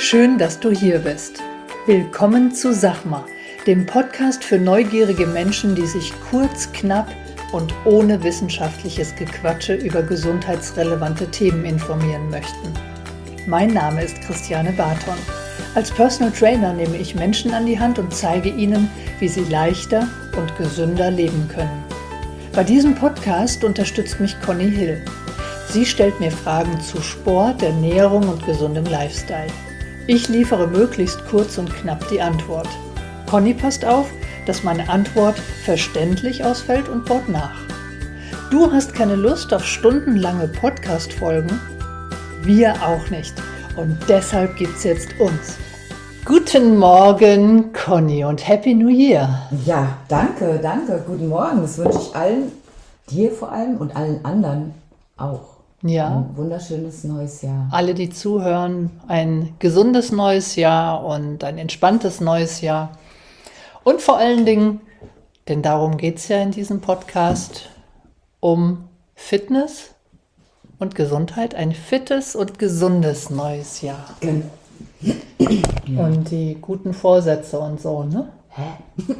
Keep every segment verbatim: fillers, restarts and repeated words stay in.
Schön, dass du hier bist. Willkommen zu Sachma, dem Podcast für neugierige Menschen, die sich kurz, knapp und ohne wissenschaftliches Gequatsche über gesundheitsrelevante Themen informieren möchten. Mein Name ist Christiane Barton. Als Personal Trainer nehme ich Menschen an die Hand und zeige ihnen, wie sie leichter und gesünder leben können. Bei diesem Podcast unterstützt mich Conny Hill. Sie stellt mir Fragen zu Sport, Ernährung und gesundem Lifestyle. Ich liefere möglichst kurz und knapp die Antwort. Conny passt auf, dass meine Antwort verständlich ausfällt und baut nach. Du hast keine Lust auf stundenlange Podcast-Folgen? Wir auch nicht. Und deshalb gibt's jetzt uns. Guten Morgen, Conny, und Happy New Year. Ja, danke, danke. Guten Morgen. Das wünsche ich allen, dir vor allem und allen anderen auch. Ja. Ein wunderschönes neues Jahr. Alle, die zuhören, ein gesundes neues Jahr und ein entspanntes neues Jahr. Und vor allen Dingen, denn darum geht es ja in diesem Podcast, um Fitness und Gesundheit. Ein fittes und gesundes neues Jahr. Gen- ja. Und die guten Vorsätze und so, ne? Hä?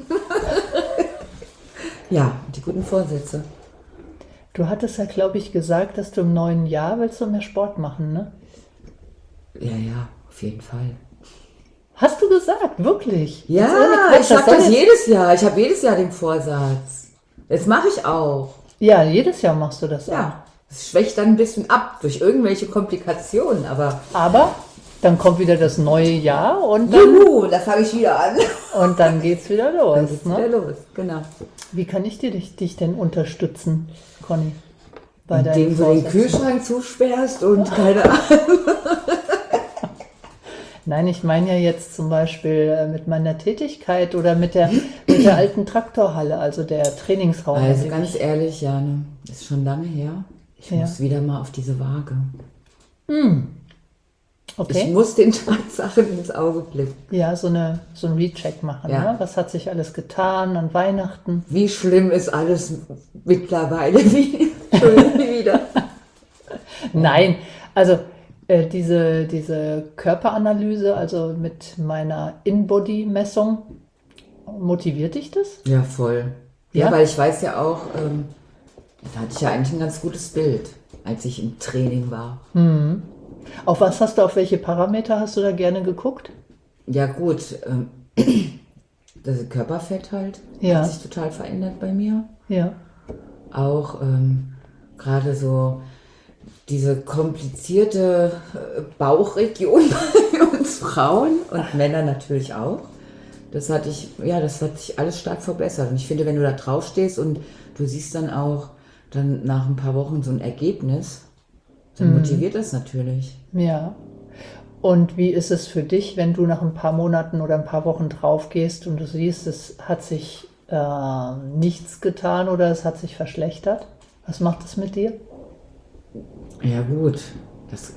Ja, die guten Vorsätze. Du hattest ja, glaube ich, gesagt, dass du im neuen Jahr willst du mehr Sport machen, ne? Ja, ja, auf jeden Fall. Hast du gesagt, wirklich? Ja, Quatsch, ich habe soll das jetzt- jedes Jahr. Ich habe jedes Jahr den Vorsatz. Das mache ich auch. Ja, jedes Jahr machst du das auch. Ja, es schwächt dann ein bisschen ab durch irgendwelche Komplikationen, aber Aber dann kommt wieder das neue Jahr und dann, juhu, da fange ich wieder an. und dann geht's wieder los. Dann geht's Ne? wieder los, genau. Wie kann ich dir, dich, dich denn unterstützen, Conny? Bei Indem deinen du den Vorsätzen? Kühlschrank zusperrst und keine Ahnung. Nein, ich meine ja jetzt zum Beispiel äh, mit meiner Tätigkeit oder mit der, mit der alten Traktorhalle, also der Trainingsraum. in Also dem ganz ich- ehrlich, Jane, ist schon lange her. Ich Ja. muss wieder mal auf diese Waage. Ich Okay, muss den Tatsachen ins Auge blicken. ja, so, eine, so ein Recheck machen. Ja. Ne? Was hat sich alles getan an Weihnachten? Wie schlimm ist alles mittlerweile wie schön wieder. Nein, also äh, diese, diese Körperanalyse, also mit meiner In-Body-Messung, motiviert dich das? Ja, voll. Ja, Ja? weil ich weiß ja auch, ähm, da hatte ich ja eigentlich ein ganz gutes Bild, als ich im Training war. Auf was hast du, auf welche Parameter hast du da gerne geguckt? Ja gut, ähm, das Körperfett halt Ja. hat sich total verändert bei mir. Ja. Auch ähm, gerade so diese komplizierte äh, Bauchregion bei uns Frauen und Männer natürlich auch. Das hatte ich, ja, das hat sich alles stark verbessert. Und ich finde, wenn du da drauf stehst und du siehst dann auch dann nach ein paar Wochen so ein Ergebnis, dann motiviert das natürlich. Ja. Und wie ist es für dich, wenn du nach ein paar Monaten oder ein paar Wochen drauf gehst und du siehst, es hat sich äh, nichts getan oder es hat sich verschlechtert? Was macht es mit dir? Ja gut, das,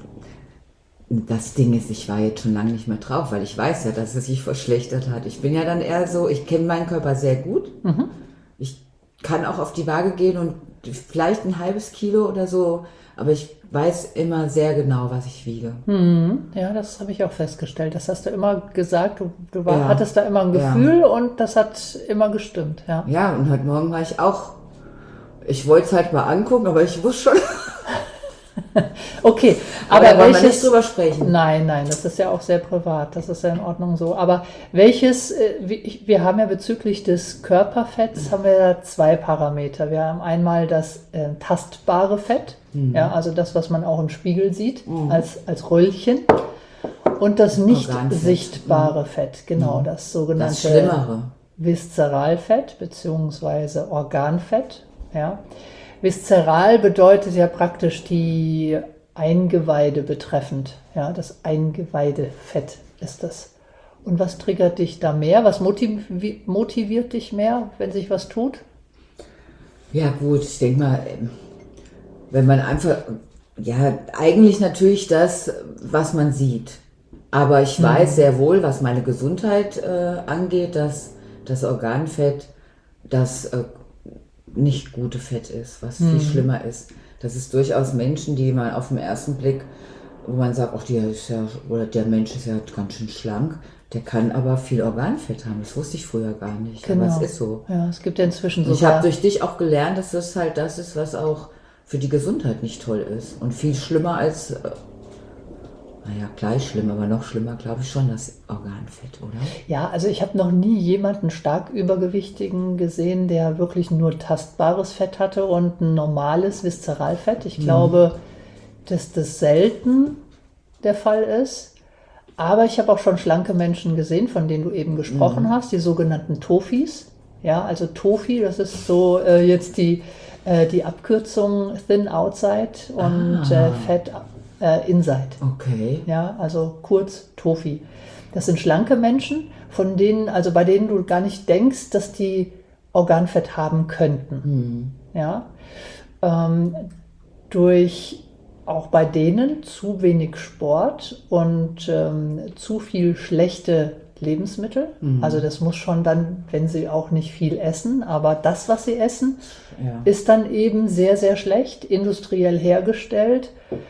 das Ding ist, ich war jetzt schon lange nicht mehr drauf, weil ich weiß ja, dass es sich verschlechtert hat. Ich bin ja dann eher so, ich kenne meinen Körper sehr gut. Ich kann auch auf die Waage gehen und vielleicht ein halbes Kilo oder so, aber ich weiß immer sehr genau, was ich wiege. Ja, das habe ich auch festgestellt. Das hast du immer gesagt. Du, du war, Ja. hattest da immer ein Ja. Gefühl und das hat immer gestimmt. Ja. Ja, und heute Morgen war ich auch, ich wollte es halt mal angucken, aber ich wusste schon, Okay, aber, aber da wollen wir welches... nicht drüber sprechen. Nein, nein, das ist ja auch sehr privat, das ist ja in Ordnung so. Aber welches, äh, wie- ich- wir haben ja bezüglich des Körperfetts, haben wir ja zwei Parameter. Wir haben einmal das äh, tastbare Fett, ja, also das, was man auch im Spiegel sieht, als, als Röllchen. Und das nicht Organfett. sichtbare Fett, genau, das Das sogenannte Schlimmere. Viszeralfett bzw. Organfett. Ja. Viszeral bedeutet ja praktisch die Eingeweide betreffend. Ja, das Eingeweidefett ist das. Und was triggert dich da mehr? Was motivi- motiviert dich mehr, wenn sich was tut? Ja gut, ich denke mal, ähm, wenn man einfach, ja, eigentlich natürlich das, was man sieht. Aber ich weiß sehr wohl, was meine Gesundheit äh, angeht, dass das Organfett das äh, nicht gute Fett ist, was viel schlimmer ist. Dass es durchaus Menschen, die man auf den ersten Blick wo man sagt, auch der, ist ja, oder der Mensch ist ja ganz schön schlank, der kann aber viel Organfett haben. Das wusste ich früher gar nicht. Genau. Aber es ist so. Ja, es gibt ja inzwischen so. Ich habe durch dich auch gelernt, dass das halt das ist, was auch für die Gesundheit nicht toll ist. Und viel schlimmer als, äh, naja, gleich schlimm, aber noch schlimmer, glaube ich schon, das Organfett, oder? Ja, also ich habe noch nie jemanden stark Übergewichtigen gesehen, der wirklich nur tastbares Fett hatte und ein normales Viszeralfett. Ich mhm. glaube, dass das selten der Fall ist. Aber ich habe auch schon schlanke Menschen gesehen, von denen du eben gesprochen mhm. hast, die sogenannten Tofis. Ja, also Tofi, das ist so äh, jetzt die, äh, die Abkürzung Thin Outside und ah. äh, Fat äh, Inside. Okay. Ja, also kurz Tofi. Das sind schlanke Menschen, von denen, also bei denen du gar nicht denkst, dass die Organfett haben könnten. Mhm. Ja, ähm, durch auch bei denen zu wenig Sport und ähm, zu viel schlechte Lebensmittel. Mhm. Also das muss schon dann, wenn sie auch nicht viel essen, aber das, was sie essen, ja. ist dann eben sehr, sehr schlecht, industriell hergestellt.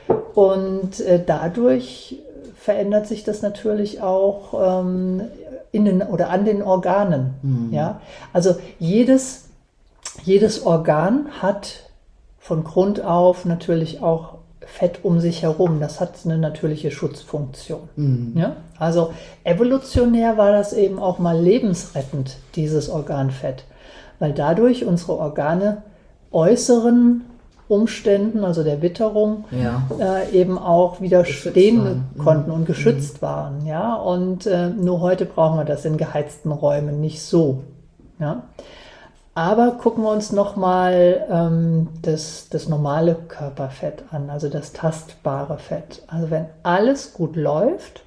Und äh, dadurch verändert sich das natürlich auch ähm, in den, oder an den Organen. Mhm. Ja? Also jedes, jedes Organ hat von Grund auf natürlich auch Fett um sich herum. Das hat eine natürliche Schutzfunktion. Mhm. Ja? Also evolutionär war das eben auch mal lebensrettend, dieses Organfett, weil dadurch unsere Organe äußeren Umständen, also der Witterung, ja. äh, eben auch widerstehen konnten und geschützt mhm. waren. Ja? Und äh, nur heute brauchen wir das in geheizten Räumen nicht so. Ja? Aber gucken wir uns nochmal ähm, das, das normale Körperfett an, also das tastbare Fett. Also wenn alles gut läuft,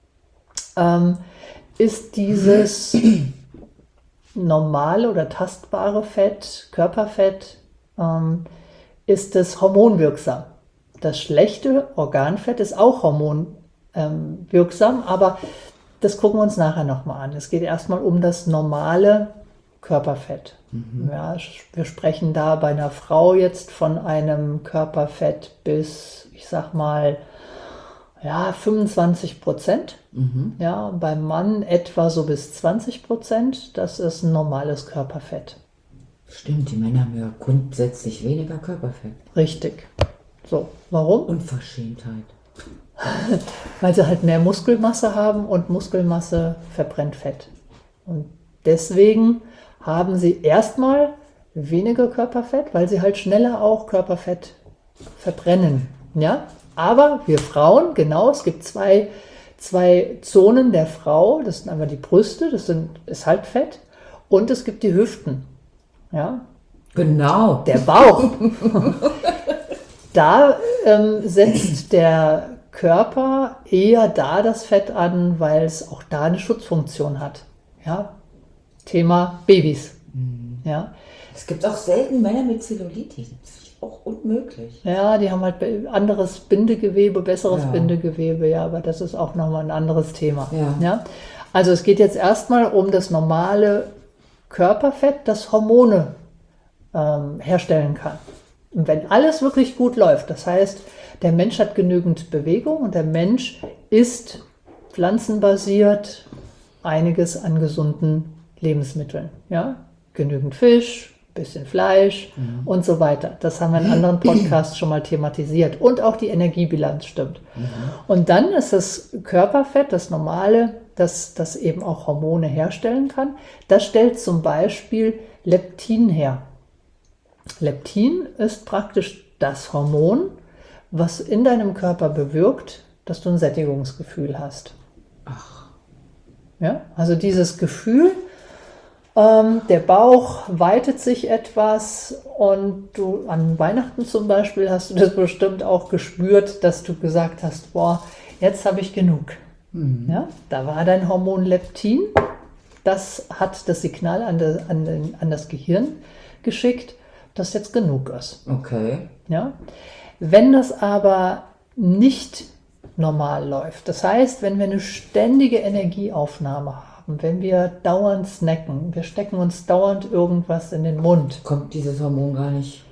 ähm, ist dieses normale oder tastbare Fett, Körperfett, ähm, ist es hormonwirksam. Das schlechte Organfett ist auch hormonwirksam, aber das gucken wir uns nachher nochmal an. Es geht erstmal um das normale Körperfett. Mhm. Ja, wir sprechen da bei einer Frau jetzt von einem Körperfett bis, ich sag mal, ja, fünfundzwanzig Prozent. Mhm. Ja, beim Mann etwa so bis zwanzig Prozent. Das ist ein normales Körperfett. Stimmt, die Männer haben ja grundsätzlich weniger Körperfett. Richtig. So, warum? Unverschämtheit. Weil sie halt mehr Muskelmasse haben und Muskelmasse verbrennt Fett. Und deswegen haben sie erstmal weniger Körperfett, weil sie halt schneller auch Körperfett verbrennen. Ja? Aber wir Frauen, genau, es gibt zwei, zwei Zonen der Frau. Das sind einmal die Brüste, das sind, ist halt Fett. Und es gibt die Hüften. Ja? Genau. Der Bauch. Da ähm, setzt der Körper eher da das Fett an, weil es auch da eine Schutzfunktion hat. Ja? Thema Babys. Mhm. Ja? Es gibt auch selten Männer mit Zellulitis. Das ist auch unmöglich. Ja, die haben halt anderes Bindegewebe, besseres ja. Bindegewebe, ja, aber das ist auch nochmal ein anderes Thema. Ja. Ja? Also es geht jetzt erstmal um das normale Körperfett, das Hormone ähm, herstellen kann. Und wenn alles wirklich gut läuft, das heißt, der Mensch hat genügend Bewegung und der Mensch isst pflanzenbasiert einiges an gesunden Lebensmitteln. Ja? Genügend Fisch, bisschen Fleisch mhm. und so weiter. Das haben wir in anderen Podcasts schon mal thematisiert. Und auch die Energiebilanz stimmt. Mhm. Und dann ist das Körperfett, das normale, das, das eben auch Hormone herstellen kann. Das stellt zum Beispiel Leptin her. Leptin ist praktisch das Hormon, was in deinem Körper bewirkt, dass du ein Sättigungsgefühl hast. Ach. Ja, also dieses Gefühl, ähm, der Bauch weitet sich etwas und du an Weihnachten zum Beispiel hast du das bestimmt auch gespürt, dass du gesagt hast, boah, jetzt habe ich genug. Mhm. Ja, da war dein Hormon Leptin, das hat das Signal an, de, an, den, an das Gehirn geschickt, dass jetzt genug ist. Okay. Ja? Wenn das aber nicht normal läuft, das heißt, wenn wir eine ständige Energieaufnahme haben, wenn wir dauernd snacken, wir stecken uns dauernd irgendwas in den Mund. Kommt dieses Hormon gar nicht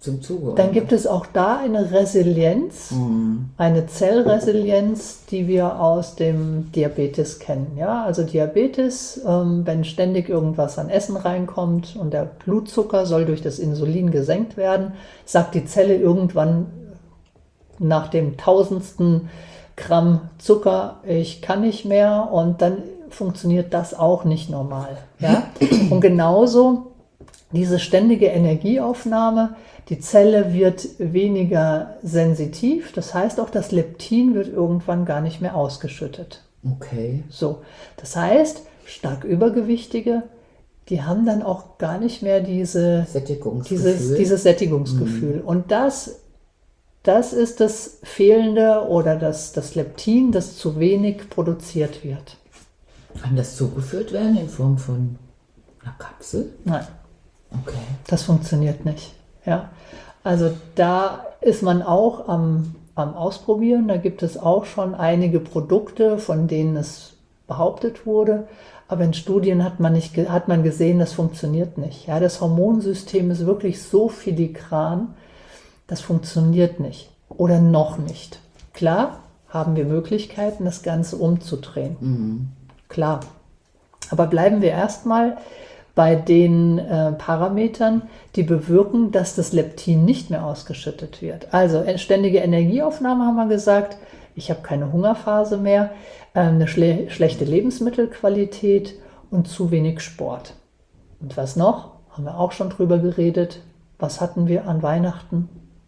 zum Zuge. Dann gibt es auch da eine Resilienz, mhm. eine Zellresilienz, die wir aus dem Diabetes kennen. Ja, also Diabetes, ähm, wenn ständig irgendwas an Essen reinkommt und der Blutzucker soll durch das Insulin gesenkt werden, sagt die Zelle irgendwann nach dem tausendsten Gramm Zucker, ich kann nicht mehr, und dann funktioniert das auch nicht normal. Ja? Und genauso diese ständige Energieaufnahme, die Zelle wird weniger sensitiv, das heißt auch das Leptin wird irgendwann gar nicht mehr ausgeschüttet. Okay. So, das heißt, stark Übergewichtige, die haben dann auch gar nicht mehr diese, Sättigungsgefühl. Dieses, dieses Sättigungsgefühl. Mhm. Und das Das ist das Fehlende oder das, das Leptin, das zu wenig produziert wird. Kann das zugeführt werden in Form von einer Kapsel? Nein. Okay. Das funktioniert nicht. Ja. Also da ist man auch am, am Ausprobieren. Da gibt es auch schon einige Produkte, von denen es behauptet wurde. Aber in Studien hat man, nicht, hat man gesehen, das funktioniert nicht. Ja, das Hormonsystem ist wirklich so filigran, das funktioniert nicht oder noch nicht. Klar haben wir Möglichkeiten, das Ganze umzudrehen. Mhm. Klar. Aber bleiben wir erstmal bei den äh, Parametern, die bewirken, dass das Leptin nicht mehr ausgeschüttet wird. Also ständige Energieaufnahme haben wir gesagt, ich habe keine Hungerphase mehr, äh, eine schle- schlechte Lebensmittelqualität und zu wenig Sport. Und was noch? Haben wir auch schon drüber geredet. Was hatten wir an Weihnachten?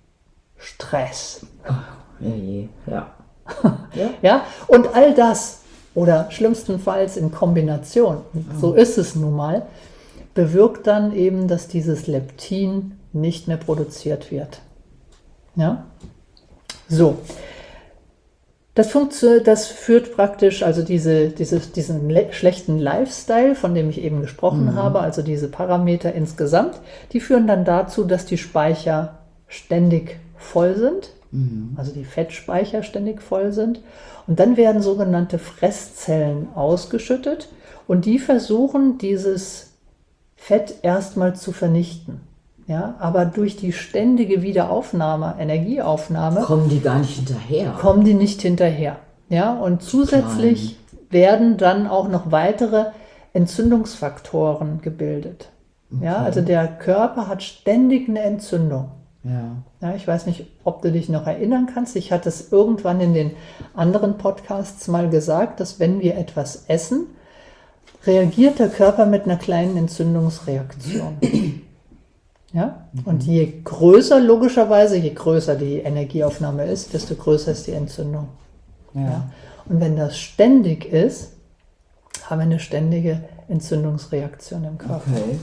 Stress. Ja, je. Ja. ja. ja, und all das, oder schlimmstenfalls in Kombination, so ist es nun mal, bewirkt dann eben, dass dieses Leptin nicht mehr produziert wird. Ja, so. Das, funktio- das führt praktisch, also diese, dieses, diesen le- schlechten Lifestyle, von dem ich eben gesprochen mhm. habe, also diese Parameter insgesamt, die führen dann dazu, dass die Speicher ständig voll sind, mhm. also die Fettspeicher ständig voll sind. Und dann werden sogenannte Fresszellen ausgeschüttet und die versuchen, dieses Fett erstmal zu vernichten. Ja, aber durch die ständige Wiederaufnahme, Energieaufnahme, kommen die gar nicht hinterher. Kommen die nicht hinterher. Ja, und zusätzlich Klein. werden dann auch noch weitere Entzündungsfaktoren gebildet. Okay. Ja, also der Körper hat ständig eine Entzündung. Ja. Ja, ich weiß nicht, ob du dich noch erinnern kannst. Ich hatte es irgendwann in den anderen Podcasts mal gesagt, dass wenn wir etwas essen, reagiert der Körper mit einer kleinen Entzündungsreaktion. Ja? Mhm. Und je größer, logischerweise, je größer die Energieaufnahme ist, desto größer ist die Entzündung. Ja. Ja? Und wenn das ständig ist, haben wir eine ständige Entzündungsreaktion im Körper. Okay.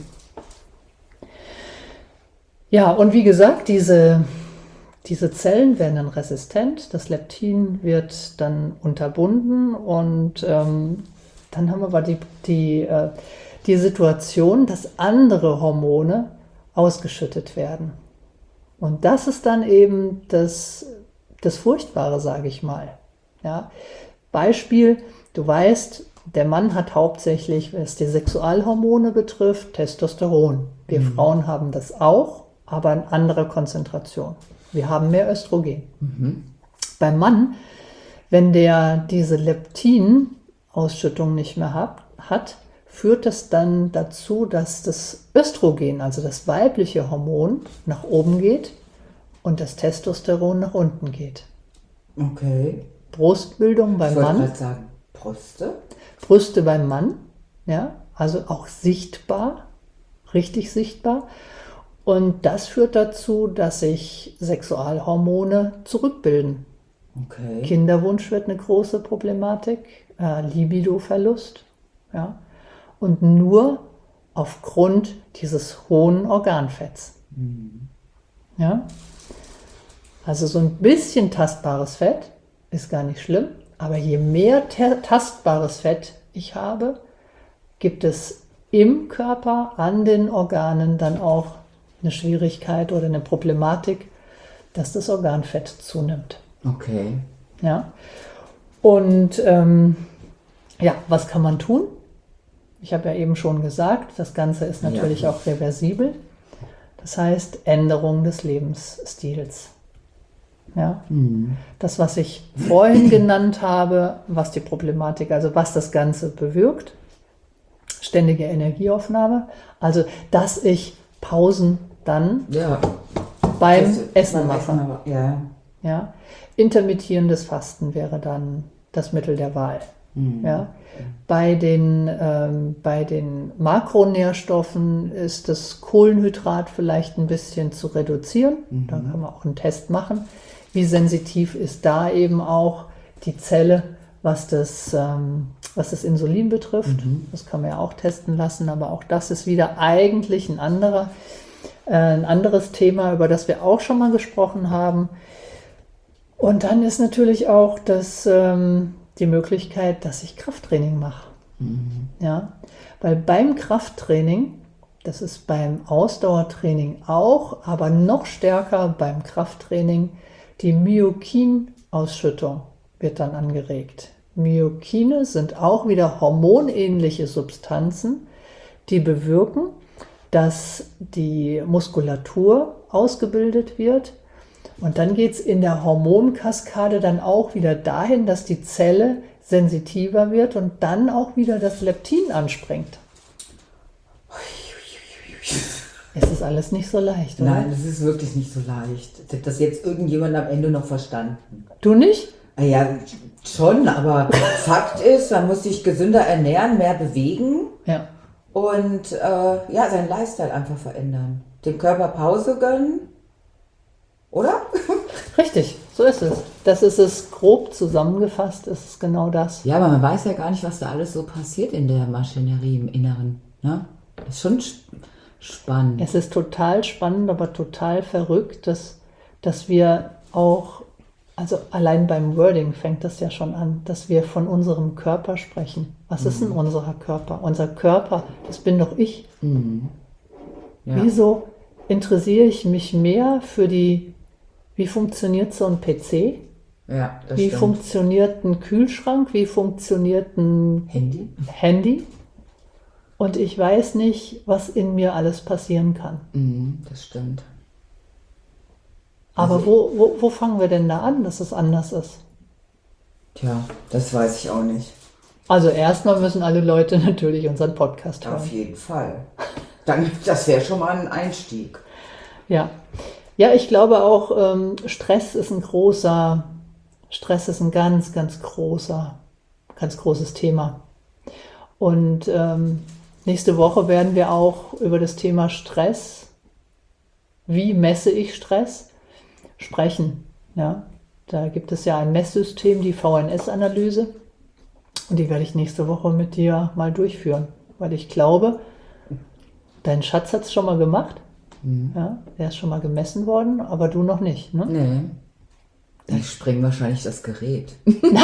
Ja, und wie gesagt, diese, diese Zellen werden dann resistent, das Leptin wird dann unterbunden und ähm, dann haben wir aber die, die, äh, die Situation, dass andere Hormone ausgeschüttet werden. Und das ist dann eben das, das Furchtbare, sage ich mal. Ja? Beispiel, du weißt, der Mann hat hauptsächlich, was die Sexualhormone betrifft, Testosteron. Wir mhm. Frauen haben das auch, aber in anderer Konzentration. Wir haben mehr Östrogen. Mhm. Beim Mann, wenn der diese Leptin-Ausschüttung nicht mehr hat, hat, führt das dann dazu, dass das Östrogen, also das weibliche Hormon, nach oben geht und das Testosteron nach unten geht. Okay. Brustbildung beim ich wollte Mann. gerade sagen, Brüste. Brüste beim Mann, ja, also auch sichtbar, richtig sichtbar. Und das führt dazu, dass sich Sexualhormone zurückbilden. Okay. Kinderwunsch wird eine große Problematik, äh, Libidoverlust, ja. Und nur aufgrund dieses hohen Organfetts. Mhm. Ja? Also so ein bisschen tastbares Fett ist gar nicht schlimm, aber je mehr te- tastbares Fett ich habe, gibt es im Körper, an den Organen dann auch eine Schwierigkeit oder eine Problematik, dass das Organfett zunimmt. Okay. Ja. Und ähm, ja, was kann man tun? Ich habe ja eben schon gesagt, das Ganze ist natürlich ja. auch reversibel. Das heißt Änderung des Lebensstils. Ja? Mhm. Das, was ich vorhin genannt habe, was die Problematik, also was das Ganze bewirkt, ständige Energieaufnahme, also dass ich Pausen dann Ja. beim Das- Essen beim mache. Essen, aber- Ja. Ja? Intermittierendes Fasten wäre dann das Mittel der Wahl. Mhm. Ja? Bei den, ähm, bei den Makronährstoffen ist das Kohlenhydrat vielleicht ein bisschen zu reduzieren. Mhm. Da kann man auch einen Test machen. Wie sensitiv ist da eben auch die Zelle, was das, ähm, was das Insulin betrifft. Mhm. Das kann man ja auch testen lassen, aber auch das ist wieder eigentlich ein anderer, äh, ein anderes Thema, über das wir auch schon mal gesprochen haben. Und dann ist natürlich auch das, ähm, die Möglichkeit, dass ich Krafttraining mache. Mhm. Ja? Weil beim Krafttraining, das ist beim Ausdauertraining auch, aber noch stärker beim Krafttraining, die Myokinausschüttung wird dann angeregt. Myokine sind auch wieder hormonähnliche Substanzen, die bewirken, dass die Muskulatur ausgebildet wird. Und dann geht es in der Hormonkaskade dann auch wieder dahin, dass die Zelle sensitiver wird und dann auch wieder das Leptin anspringt. Es ist alles nicht so leicht, oder? Nein, das ist wirklich nicht so leicht. Hat das jetzt irgendjemand am Ende noch verstanden? Du nicht? Ah ja, schon, aber Fakt ist, man muss sich gesünder ernähren, mehr bewegen Ja. und äh, ja, seinen Lifestyle einfach verändern. Dem Körper Pause gönnen, oder? Richtig, so ist es. Das ist es grob zusammengefasst, ist es genau das. Ja, aber man weiß ja gar nicht, was da alles so passiert in der Maschinerie im Inneren. Ne? Das ist schon sch- spannend. Es ist total spannend, aber total verrückt, dass, dass wir auch, also allein beim Wording fängt das ja schon an, dass wir von unserem Körper sprechen. Was ist denn unser Körper? Unser Körper, das bin doch ich. Mhm. Ja. Wieso interessiere ich mich mehr für die, wie funktioniert so ein P C? Ja, das Wie stimmt. funktioniert ein Kühlschrank? Wie funktioniert ein Handy? Handy? Und ich weiß nicht, was in mir alles passieren kann. Mhm, das stimmt. Aber Also- wo, wo, wo fangen wir denn da an, dass es anders ist? Tja, das weiß ich auch nicht. Also erstmal müssen alle Leute natürlich unseren Podcast hören. Auf jeden Fall. Dann, das wäre schon mal ein Einstieg. Ja. Ja, ich glaube auch, ähm, Stress ist ein großer, Stress ist ein ganz, ganz großer, ganz großes Thema. Und ähm, nächste Woche werden wir auch über das Thema Stress, wie messe ich Stress, sprechen. Ja, da gibt es ja ein Messsystem, die V N S-Analyse. Und die werde ich nächste Woche mit dir mal durchführen. Weil ich glaube, dein Schatz hat es schon mal gemacht. Mhm. Ja, der ist schon mal gemessen worden, aber du noch nicht. Ne? Nee. Ich spreng wahrscheinlich das Gerät.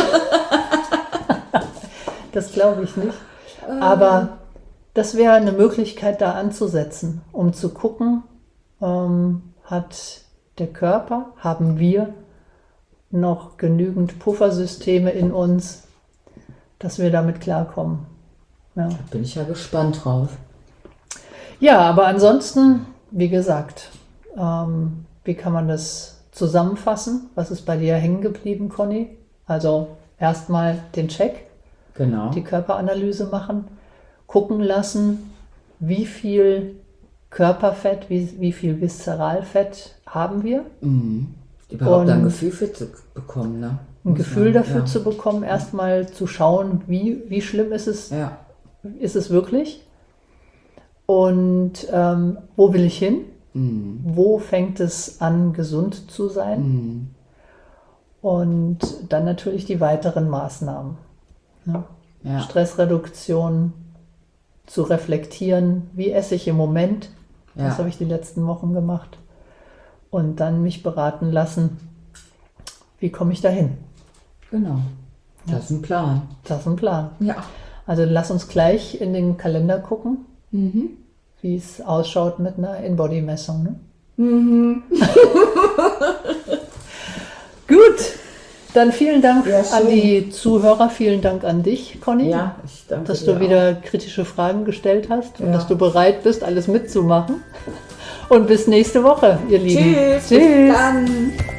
Das glaube ich nicht. Aber das wäre eine Möglichkeit, da anzusetzen, um zu gucken, ähm, hat der Körper, haben wir noch genügend Puffersysteme in uns, dass wir damit klarkommen. Ja, Bin ich ja gespannt drauf. ja, aber ansonsten, wie gesagt, ähm, wie kann man das zusammenfassen? Was ist bei dir hängen geblieben, Conny? Also erstmal den Check, Genau. die Körperanalyse machen, gucken lassen, wie viel Körperfett, wie, wie viel Viszeralfett haben wir, Mhm. Überhaupt ein Und- Gefühl für zu bekommen, ne? ein Muss Gefühl man- dafür ja. zu bekommen, erstmal zu schauen, wie, wie schlimm ist es, Ja. ist es wirklich und ähm, wo will ich hin, Mhm. wo fängt es an, gesund zu sein Mhm. und dann natürlich die weiteren Maßnahmen. Ne? Ja. Stressreduktion, zu reflektieren, wie esse ich im Moment, Ja. das habe ich die letzten Wochen gemacht und dann mich beraten lassen, wie komme ich dahin. Genau. Das ist ein Plan. Das ist ein Plan. Ja. Also lass uns gleich in den Kalender gucken, Mhm. wie es ausschaut mit einer In-Body-Messung. Ne? Mhm. Gut, dann vielen Dank Ja, schön. an die Zuhörer, vielen Dank an dich, Conny, Ja, ich danke dass dir du wieder kritische Fragen gestellt hast und Ja. dass du bereit bist, alles mitzumachen. und bis nächste Woche, ihr Lieben. Tschüss. Tschüss. Bis dann.